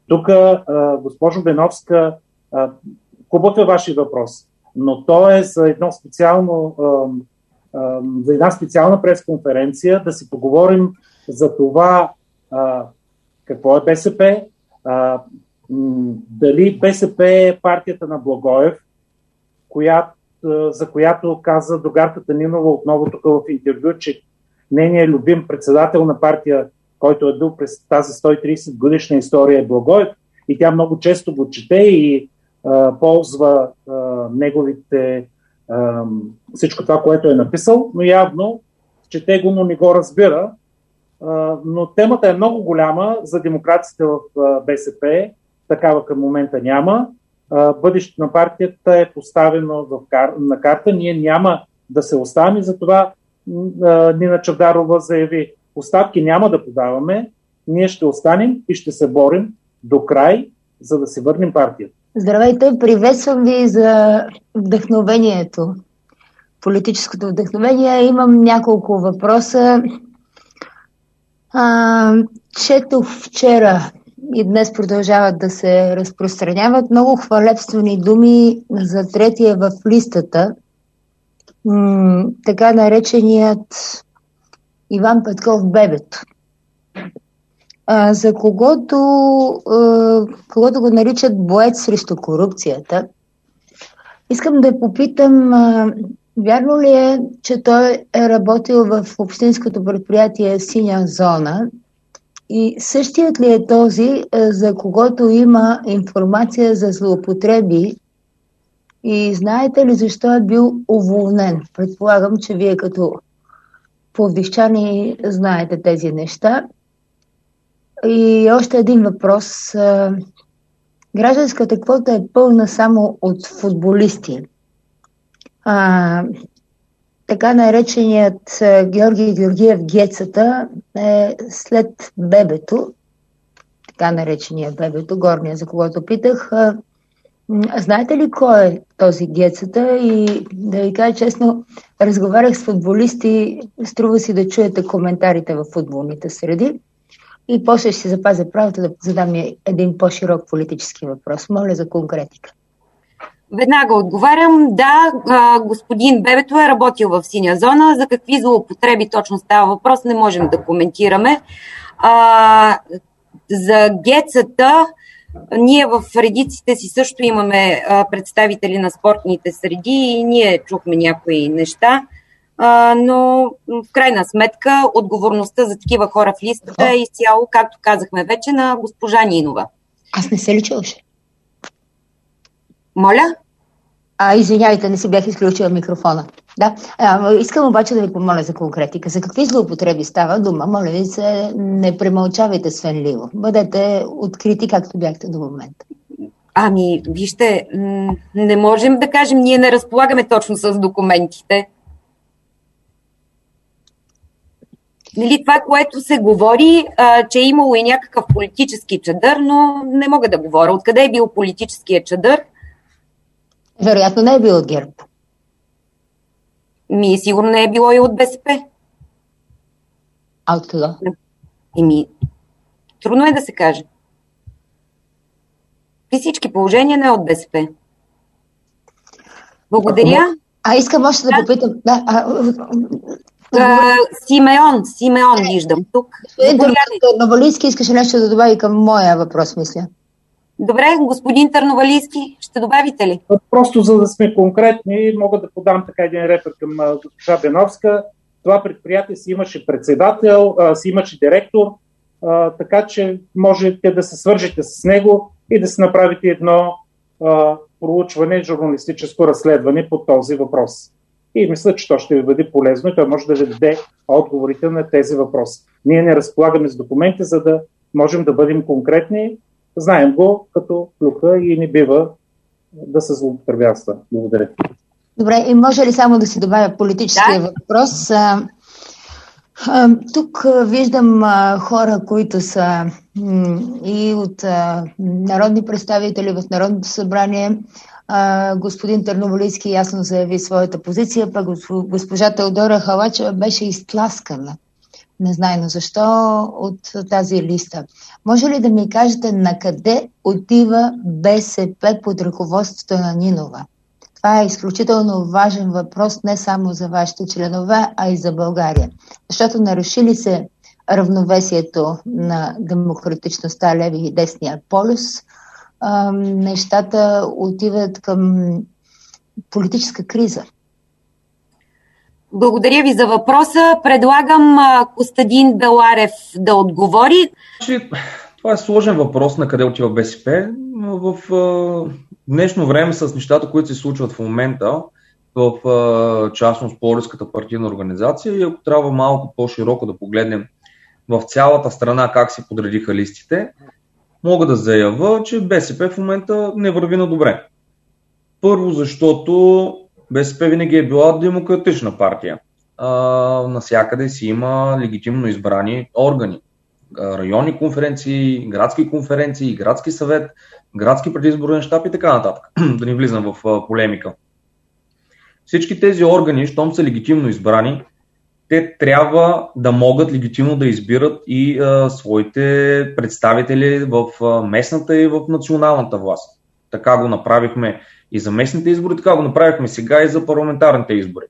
Тук, госпожо Беновска, хубав е вашия въпрос, но то е за една специална пресконференция да си поговорим за това какво е БСП, дали БСП е партията на Благоев, за която каза другарката Нинова отново тук в интервю, че нейният любим председател на партия, който е бил през тази 130 годишна история, е Благоев, и тя много често го чете и ползва неговите всичко това, което е написал, но явно чете го, но не го разбира. Но темата е много голяма за демокрацията в БСП, такава към момента няма. Бъдещето на партията е поставено на карта. Ние няма да се оставим и затова Нина Чавдарова заяви: оставки няма да подаваме, ние ще останем и ще се борим до край, за да си върнем партията. Здравейте, приветствам ви за вдъхновението, политическото вдъхновение. Имам няколко въпроса. Четох вчера и днес продължават да се разпространяват много хвалебствени думи за третия в листата, така нареченият Иван Петков Бебето, за когото го наричат боец срещу корупцията. Искам да попитам, вярно ли е, че той е работил в общинското предприятие Синя зона, и същият ли е този, за когото има информация за злоупотреби, и знаете ли защо е бил уволнен? Предполагам, че вие като пловдивчани знаете тези неща. И още един въпрос. Гражданската квота е пълна само от футболисти. Така нареченият Георги Георгиев Гецата е след Бебето, така нареченият Бебето, горния, за когото питах. Знаете ли кой е този Гецата? И да ви кажа честно, разговарях с футболисти, струва си да чуете коментарите в футболните среди. И после ще си запазя правото да задам един по-широк политически въпрос. Моля за конкретика. Веднага отговарям. Да, господин Бебето е работил в Синя зона. За какви злоупотреби точно става въпрос, не можем да коментираме. За Гецата, ние в редиците си също имаме представители на спортните среди и ние чухме някои неща, но в крайна сметка отговорността за такива хора в листата е изцяло, както казахме вече, на госпожа Нинова. Аз не се ли чуваше? Моля? Извинявайте, не си бях изключила микрофона. Да. Искам обаче да ви помоля за конкретика. За какви злоупотреби става дума? Моля ви се, не премълчавайте свенливо. Бъдете открити, както бяхте до момента. Вижте, не можем да кажем, ние не разполагаме точно с документите. Нали, това, което се говори, че е имало и някакъв политически чадър, но не мога да говоря. Откъде е бил политическият чадър? Вероятно не е бил от ГЕРБ. Сигурно не е било и от БСП. А от кога? Трудно е да се каже. При всички положения не е от БСП. Благодаря. Искам още да попитам. Симеон виждам тук. Търновалийски искаше нещо да добави към моя въпрос, мисля. Добре, господин Търновалийски, ще добавите ли? Просто за да сме конкретни, мога да подам така един репер към госпожа Беновска. Това предприятие си имаше председател, си имаше директор, така че можете да се свържете с него и да се направите едно проучване, журналистическо разследване по този въпрос. И мисля, че то ще ви бъде полезно и той може да ви даде отговорите на тези въпроси. Ние не разполагаме с документи, за да можем да бъдем конкретни. Знаем го като клюка и не бива да се злоупотребява. Благодаря. Добре, и може ли само да си добавя политическия въпрос? Тук виждам хора, които са и от народни представители в Народното събрание. Господин Търновалийски ясно заяви своята позиция, пък госпожа Теодора Халачева беше изтласкана незнайно защо, от тази листа. Може ли да ми кажете на къде отива БСП под ръководството на Нинова? Това е изключително важен въпрос не само за вашите членове, а и за България. Защото наруши ли се равновесието на демократичността, леви и десния полюс, нещата отиват към политическа криза. Благодаря ви за въпроса. Предлагам Костадин Беларев да отговори. Това е сложен въпрос на къде отива БСП. В днешно време с нещата, които се случват в момента, в частност Пловдивската партийна организация, и ако трябва малко по-широко да погледнем в цялата страна как се подредиха листите, мога да заявя, че БСП в момента не върви на добре. Първо, защото БСП винаги е била демократична партия. Насякъде си има легитимно избрани органи. Районни конференции, градски съвет, градски предизборен щаб и така нататък. Да не влизам в полемика. Всички тези органи, щом са легитимно избрани, те трябва да могат легитимно да избират и своите представители в местната и в националната власт. Така го направихме и за местните избори, така го направихме сега и за парламентарните избори.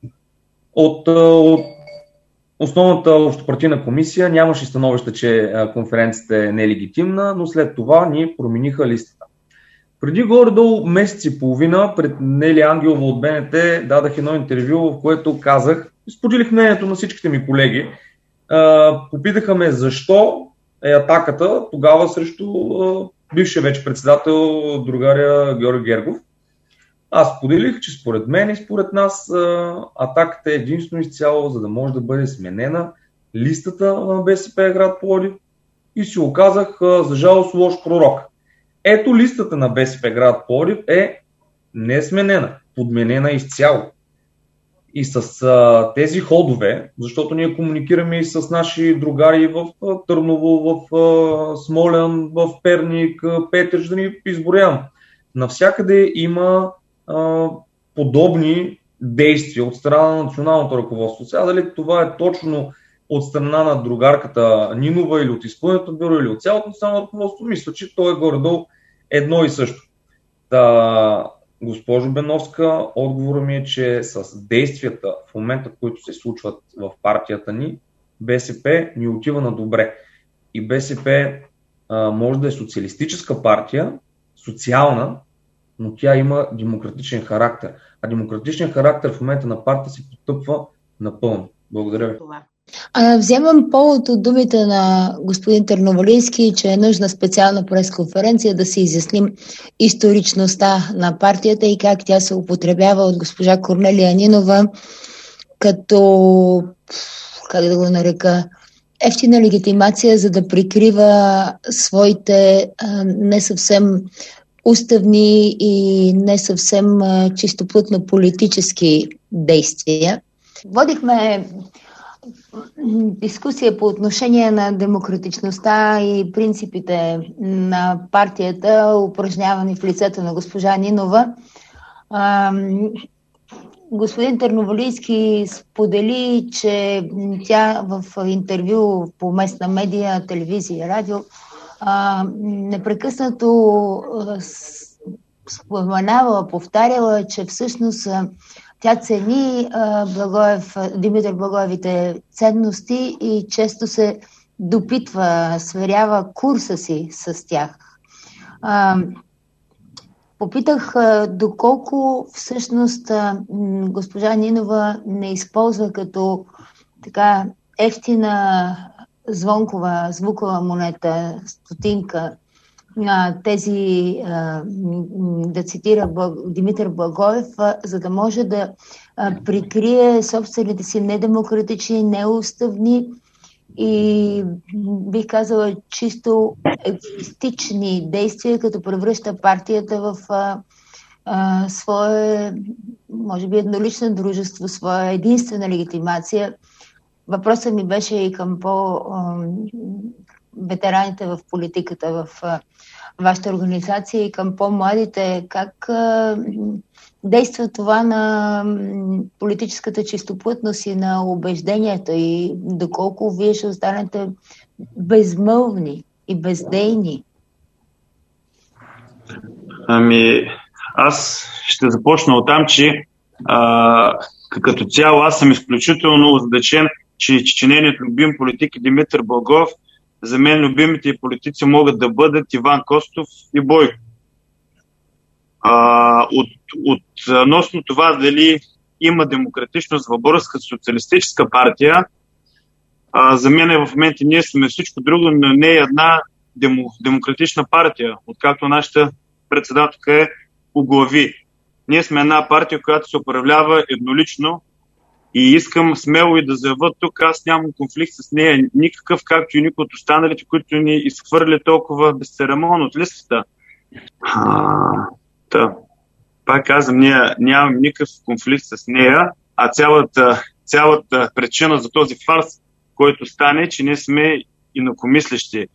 От основната общопартийна комисия нямаше становище, че конференцията е нелегитимна, но след това ни промениха листата. Преди горе-долу месец и половина пред Нели Ангелова от БНТ дадах едно интервю, в което казах, споделих мнението на всичките ми колеги, попитаха ме защо е атаката тогава срещу бившия вече председател другаря Георги Гергов. Аз споделих, че според мен и според нас атаката е единствено изцяло, за да може да бъде сменена листата на БСП град Пловдив, и си оказах за жалост лош пророк. Ето листата на БСП град Пловдив е не сменена, подменена изцяло. И с тези ходове, защото ние комуникираме и с наши другари в Търново, в Смолян, в Перник, Петрич, да ни изброявам. Навсякъде има подобни действия от страна на националното ръководство. Сега дали това е точно от страна на другарката Нинова или от изпълнителното бюро или от цялото национално ръководство, мисля, че то е горе-долу едно и също. Госпожо Беновска, отговорът ми е, че с действията в момента, които се случват в партията ни, БСП ни отива на добре. И БСП може да е социалистическа партия, социална, но тя има демократичен характер. А демократичен характер в момента на партия се потъпва напълно. Благодаря ви. Вземам повод от думите на господин Търновалийски, че е нужна специална пресконференция да се изясним историчността на партията и как тя се употребява от госпожа Корнелия Нинова като, как да го нарека, ефтина легитимация, за да прикрива своите не съвсем уставни и не съвсем чистоплътно политически действия. Водихме дискусия по отношение на демократичността и принципите на партията, упражнявани в лицето на госпожа Нинова. Господин Търновалийски сподели, че тя в интервю по местна медия, телевизия и радио непрекъснато споменава, повтаряла, че всъщност тя цени Димитър Благоевите ценности и често се допитва, сверява курса си с тях. Попитах доколко всъщност госпожа Нинова не използва като така ефтина звукова монета, стотинка, тези, да цитира Димитър Благоев, за да може да прикрие собствените си недемократични, неуставни и бих казала чисто егоистични действия, като превръща партията в свое, може би еднолично дружество, своя единствена легитимация. Въпросът ми беше и към ветераните в политиката в вашата организация и към по-младите, как действа това на политическата чистоплътност и на убежденията и доколко вие ще останете безмълвни и бездейни? Аз ще започна от там, че като цяло аз съм изключително озадачен, че нейният любим политик е Димитър Благоев. За мен любимите политици могат да бъдат Иван Костов и Бойко. Относно това дали има демократичност в Българската социалистическа партия, за мен в момента ние сме всичко друго, но не е една демократична партия, откакто нашата председателка е оглави. Ние сме една партия, която се управлява еднолично и искам смело и да заявя тук, аз нямам конфликт с нея никакъв, както и никой от останалите, които ни изхвърли толкова безцеремонно от листата. Пак казвам, ние нямам никакъв конфликт с нея, а цялата причина за този фарс, който стане, че ние сме инакомислещи.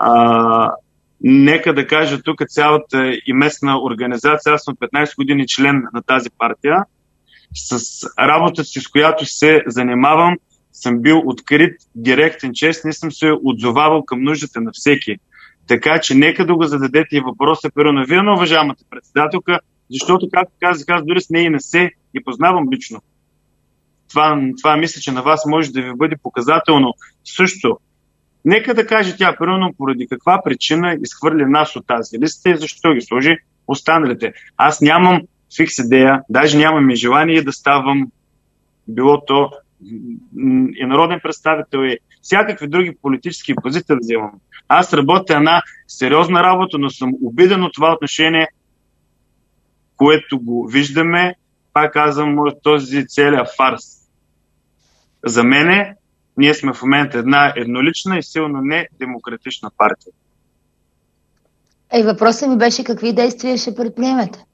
Нека да кажа тук цялата и местна организация, аз съм 15 години член на тази партия, с работата си, с която се занимавам, съм бил открит, директен, чест, не съм се отзовавал към нуждите на всеки. Така че нека да го зададете и въпроса, но вие на уважаемата председателка, защото, както казах, аз дори с нея не се и познавам лично. Това мисля, че на вас може да ви бъде показателно също. Нека да каже тя, примерно, поради каква причина изхвърли нас от тази листа и защо ги сложи останалите. Аз нямам фикс идея, даже нямам и желание да ставам било то и народен представител и всякакви други политически позиции да вземам. Аз работя една сериозна работа, но съм обиден от това отношение, което го виждаме, пак казвам, този целият фарс. За мене, ние сме в момента една еднолична и силно не демократична партия. Въпросът ми беше какви действия ще предприемете?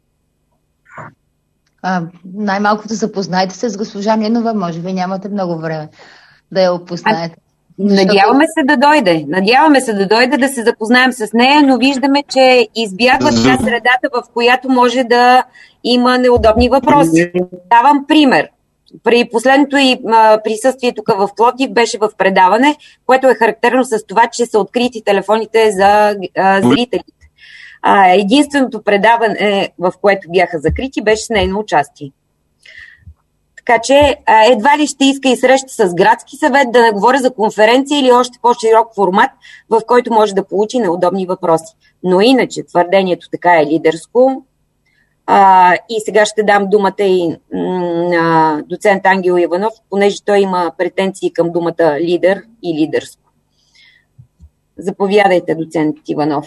Най-малкото запознайте се с госпожа Нинова, може би нямате много време да я опознаете. Надяваме се да дойде да се запознаем с нея, но виждаме, че избягва тя средата, в която може да има неудобни въпроси. Давам пример. При последното и присъствие тук в Пловдив беше в предаване, което е характерно с това, че са открити телефоните за зрителите. Единственото предаване, в което бяха закрити, беше с нейно участие. Така че едва ли ще иска и среща с градски съвет, да не говоря за конференция или още по-широк формат, в който може да получи неудобни въпроси. Но иначе твърдението така е лидерско. И сега ще дам думата и на доцент Ангел Иванов, понеже той има претенции към думата лидер и лидерско. Заповядайте, доцент Иванов.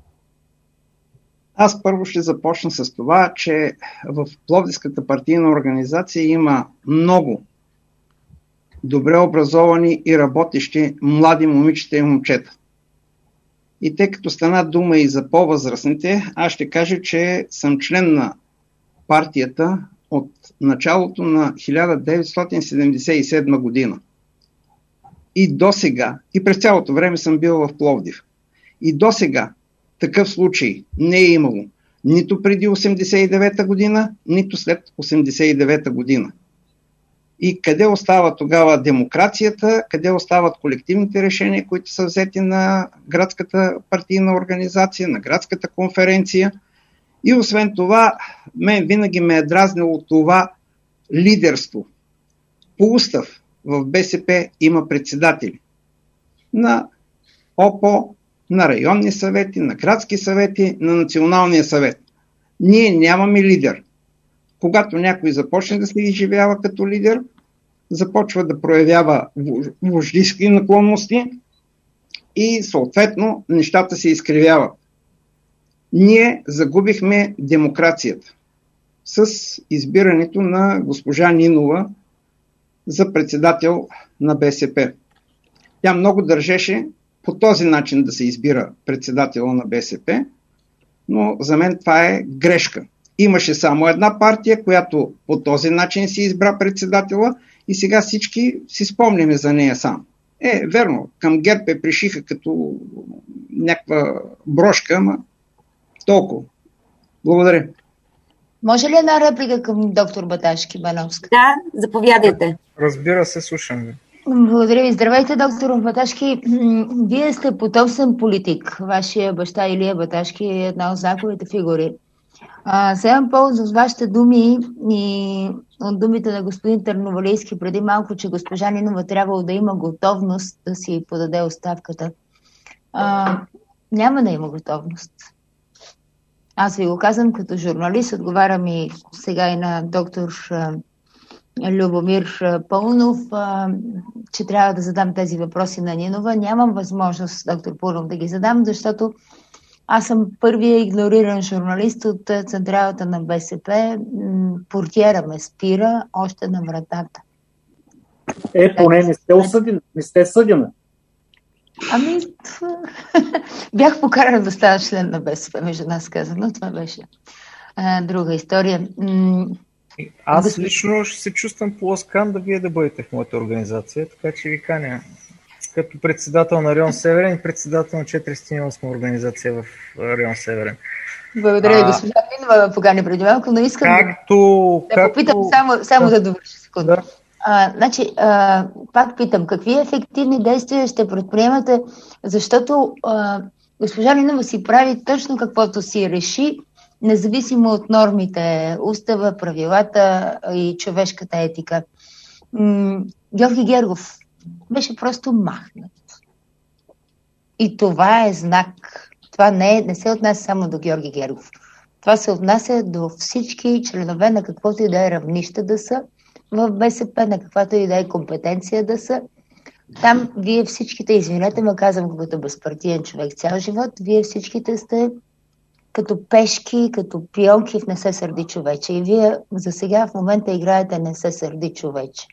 Аз първо ще започна с това, че в Пловдивската партийна организация има много добре образовани и работещи млади момичета и момчета. И тъй като стана дума и за по-възрастните, аз ще кажа, че съм член на партията от началото на 1977 година. И до сега, и през цялото време съм бил в Пловдив. И до сега такъв случай не е имало. Нито преди 89-та година, нито след 89-та година. И къде остава тогава демокрацията, къде остават колективните решения, които са взети на градската партийна организация, на градската конференция. И освен това, мен винаги ме е дразнило това лидерство. По устав в БСП има председатели на ОПО, на районни съвети, на градски съвети, на националния съвет. Ние нямаме лидер. Когато някой започне да се изживява като лидер, започва да проявява вождийски наклонности и съответно нещата се изкривяват. Ние загубихме демокрацията с избирането на госпожа Нинова за председател на БСП. Тя много държеше по този начин да се избира председател на БСП, но за мен това е грешка. Имаше само една партия, която по този начин си избра председателя и сега всички си спомняме за нея сам. Верно, към ГЕРБ пришиха като някаква брошка, ама толкова. Благодаря. Може ли една реплика към доктор Баташки Бановска? Да, заповядайте. Разбира се, слушам ви. Благодаря ви. Здравейте, доктор Баташки. Вие сте потомствен политик. Вашия баща Илия Баташки е една от знаковите фигури. Вземам повод от вашите думи и от думите на господин Търновалийски преди малко, че госпожа Нинова трябвало да има готовност да си подаде оставката. Няма да има готовност. Аз ви го казвам като журналист, отговарям и сега и на доктор Любомир Пълнов, че трябва да задам тези въпроси на Нинова. Нямам възможност, доктор Пълнов, да ги задам, защото аз съм първия игнориран журналист от централата на БСП. Портиера ме спира още на вратата. Поне не сте осъдени, не сте съдена. Бях покарана да стана член на БСП, между нас казано. Това беше друга история. Аз лично ще се чувствам поласкан да вие да бъдете в моята организация, така че ви каня като председател на район Северен и председател на 408 организация в район Северен. Благодаря, госпожа Минова ме покани преди малко, но искам да попитам само да довърша секунда. Да. Пак питам, какви ефективни действия ще предприемате, защото госпожа Нинова си прави точно каквото си реши, независимо от нормите, устава, правилата и човешката етика. Георги Гергов беше просто махнат. И това е знак. Това не се отнася само до Георги Гергов. Това се отнася до всички членове на каквото и да е равнище да са в БСП, на каквато и да е компетенция да са. Там вие всичките, извинете ме, казвам като безпартиен човек цял живот, вие всичките сте като пешки, като пионки в Не се сърди човече. И вие за сега в момента играете Не се сърди човече.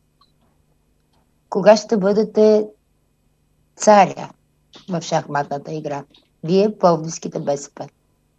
Кога ще бъдете царя в шахматната игра? Вие, пловдивските БСП.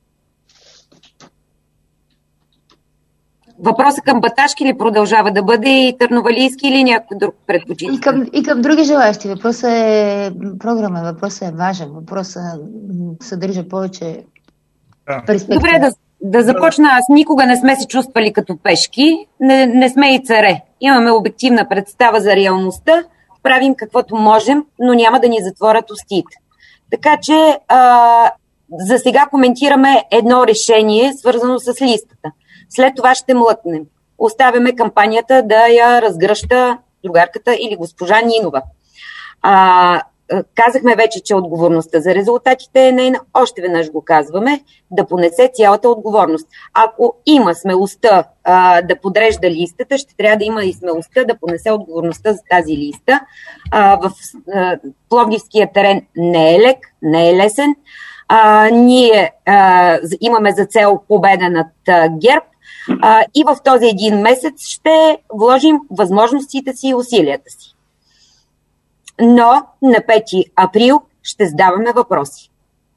Въпросът към Баташки ли продължава да бъде и Търновалийски или някой друг предпочита? И към други желащи. Въпросът е програмен, въпросът е важен, въпросът съдържа повече перспектива. Добре, да започна. Аз никога не сме се чувствали като пешки, не сме и царе. Имаме обективна представа за реалността, правим каквото можем, но няма да ни затворят устите. Така че за сега коментираме едно решение, свързано с листата. След това ще млъкнем. Оставяме кампанията да я разгръща другарката или госпожа Нинова. Казахме вече, че отговорността за резултатите е нейна. Още веднъж го казваме, да понесе цялата отговорност. Ако има смелостта да подрежда листата, ще трябва да има и смелостта да понесе отговорността за тази листа. В пловдивския терен не е лек, не е лесен. Ние имаме за цел победа над ГЕРБ и в този един месец ще вложим възможностите си и усилията си. Но на 5 април ще задаваме въпроси.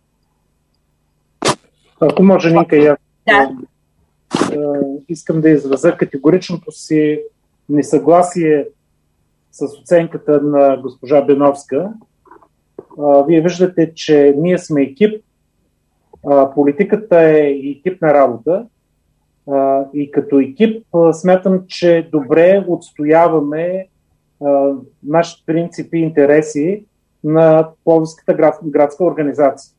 Ако може, Нинка, я искам да изразя категоричното си несъгласие с оценката на госпожа Беновска. Вие виждате, че ние сме екип. Политиката е екипна работа. И като екип смятам, че добре отстояваме нашите принципи и интереси на Пловдивската градска организация.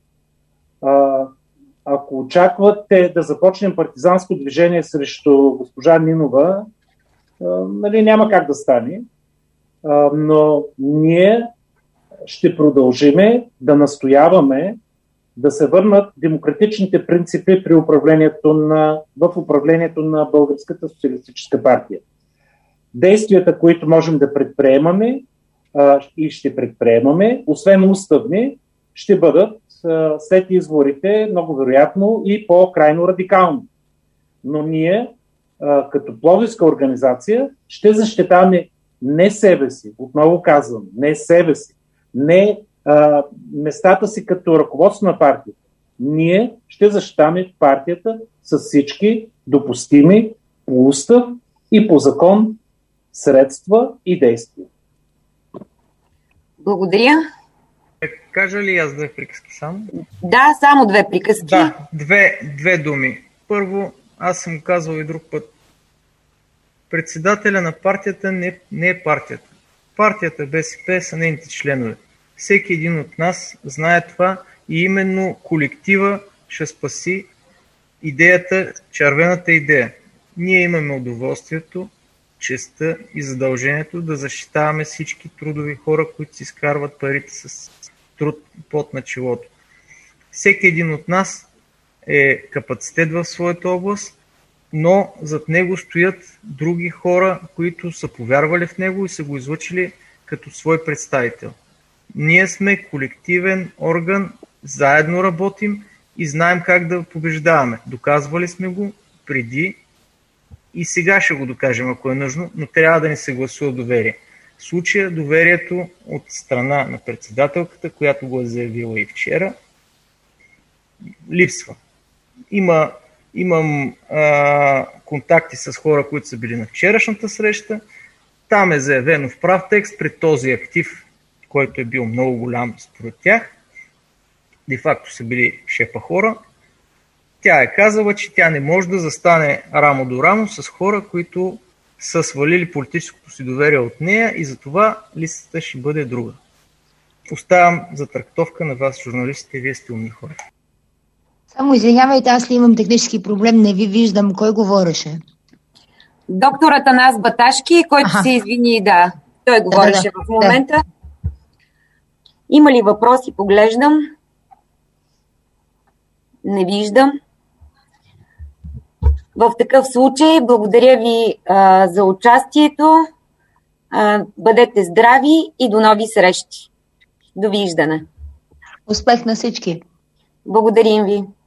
Ако очаквате да започнем партизанско движение срещу госпожа Нинова, няма как да стане. Но ние ще продължиме да настояваме да се върнат демократичните принципи в управлението на Българската социалистическа партия. Действията, които можем да предприемаме и ще предприемаме, освен уставни, ще бъдат след изборите много вероятно и по-крайно радикални. Но ние, като пловдивска организация, ще защитаваме не себе си, отново казвам, не себе си, не местата си като ръководство на партията. Ние ще защитаваме партията с всички допустими по устав и по закон средства и действия. Благодаря. Кажа ли аз две приказки само? Да, само две приказки. Да, две думи. Първо, аз съм казвал и друг път. Председателя на партията не е партията. Партията БСП са нейните членове. Всеки един от нас знае това и именно колектива ще спаси идеята, червената идея. Ние имаме удоволствието, честта и задължението да защитаваме всички трудови хора, които си изкарват парите с труд под на челото. Всеки един от нас е капацитет в своята област, но зад него стоят други хора, които са повярвали в него и са го излъчили като свой представител. Ние сме колективен орган, заедно работим и знаем как да побеждаваме. Доказвали сме го преди и сега ще го докажем, ако е нужно, но трябва да ни се гласува доверие. В случая доверието от страна на председателката, която го е заявила и вчера, липсва. Имам контакти с хора, които са били на вчерашната среща. Там е заявено в прав текст пред този актив, който е бил много голям според тях. Де-факто са били шепа хора. Тя е казала, че тя не може да застане рамо до рамо с хора, които са свалили политическото си доверие от нея и затова листата ще бъде друга. Оставям за трактовка на вас, журналистите, вие сте умни хора. Само извинявайте, аз ли имам технически проблем, не ви виждам. Кой говореше? Доктор Атанас Баташки, който се извини, да. Той говореше в момента. Да. Има ли въпроси? Поглеждам. Не виждам. В такъв случай, благодаря ви за участието. Бъдете здрави и до нови срещи. Довиждане. Успех на всички! Благодарим ви.